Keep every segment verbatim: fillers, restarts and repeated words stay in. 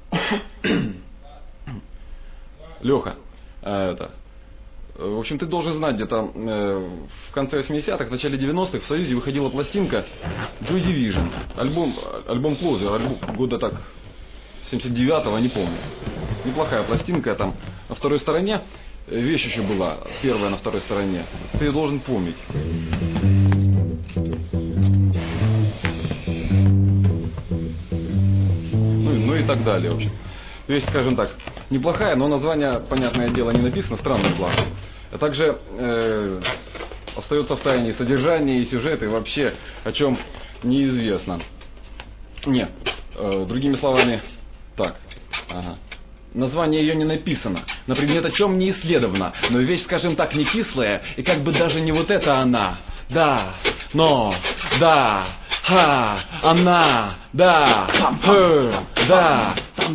Леха, а, это, в общем, ты должен знать, где-то э, в конце восьмидесятых, в начале девяностых в Союзе выходила пластинка Joy Division, альбом, альбом Closer, альбом года так семьдесят девятого, не помню. Неплохая пластинка, там на второй стороне вещь еще была, первая на второй стороне, ты ее должен помнить. Ну, ну и так далее, в общем. То есть, скажем так, неплохая, но название, понятное дело, не написано, странный план. А также э, остается в тайне содержание и сюжет, и вообще о чем неизвестно. Нет, э, другими словами, так, ага. Название ее не написано, на предмет о чем не исследовано, но вещь, скажем так, не кислая, и как бы даже не вот это она. Да, но, да, ха, она, да, х, да.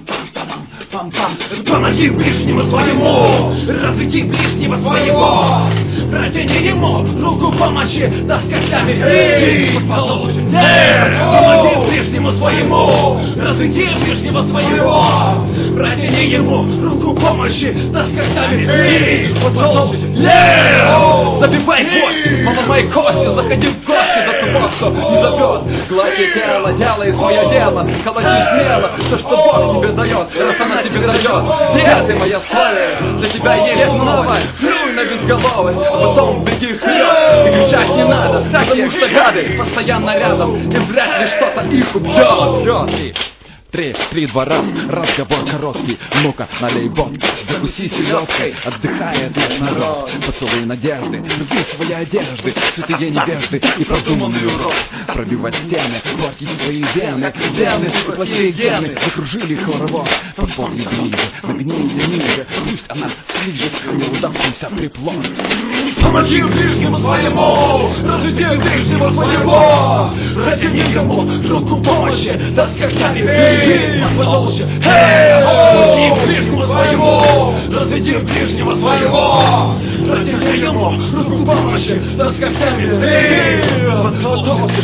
Помоги ближнему своему, разведи ближнего своего, протяни ему руку помощи, да с когтями и получишь. Помоги ближнему своему, разведи ближнего своего, протяни ему руку помощи, да с когтями и получишь. Забивай кость, поломай кости, заходи в гости, да ты Бог, что не зовет. Глади тело, делай свое дело, колоти смело, то, что Бог тебе дает, раз она тебе дает. Где ты, моя слава? Для тебя есть новое. Плюй на безголовость, а потом беги вперед. И кричать не надо, потому что гады постоянно рядом, и вряд ли что-то их убьет. Вперед! Три, три, два, раз, разговор короткий. Ну-ка, налей водки, закуси селедкой. Отдыхает наш народ, поцелуй надежды, рви свои одежды, святые невежды и продуманный урок. Пробивать стены, портить свои вены, вены, плохие гены, закружили хоровод. Подползи ближе, нагни ее ниже, пусть она слижет неудавшийся приплод. Помоги ближнему своему, разведи ближнего своего, протяни ему руку помощи, да с когтями получше. Помоги ближнему своему, разведи ближнего своего, протяни ему руку помощи, да с когтями получше.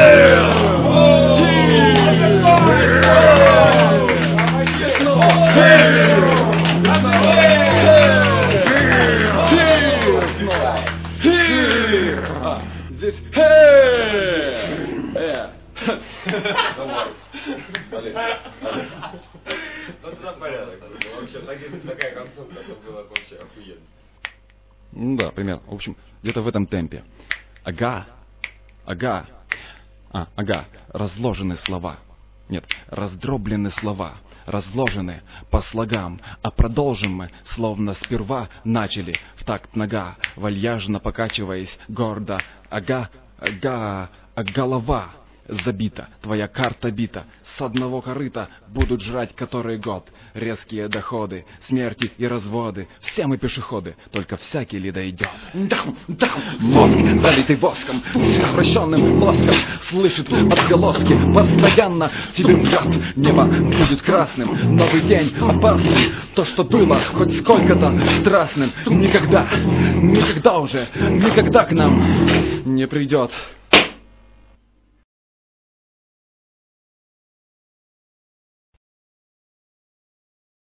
Здесь э, э. Ну тогда порядок. Вообще такая концовка, это было вообще охуенно. Ну да, примерно. В общем, где-то в этом темпе. Ага, ага, а, ага, разложены слова. Нет, раздроблены слова, разложены по слогам, а продолжим мы, словно сперва начали, в такт нога, вальяжно покачиваясь, гордо, ага, ага, а голова забита, твоя карта бита, с одного корыта будут жрать который год. Резкие доходы, смерти и разводы, все мы пешеходы, только всякий ли дойдет. Дам, дам, мозг, залитый воском, с извращенным мозгом, слышит отголоски, постоянно тебе мрет. Небо будет красным, новый день опасный, то, что было хоть сколько-то страстным, никогда, никогда уже, никогда к нам не придет.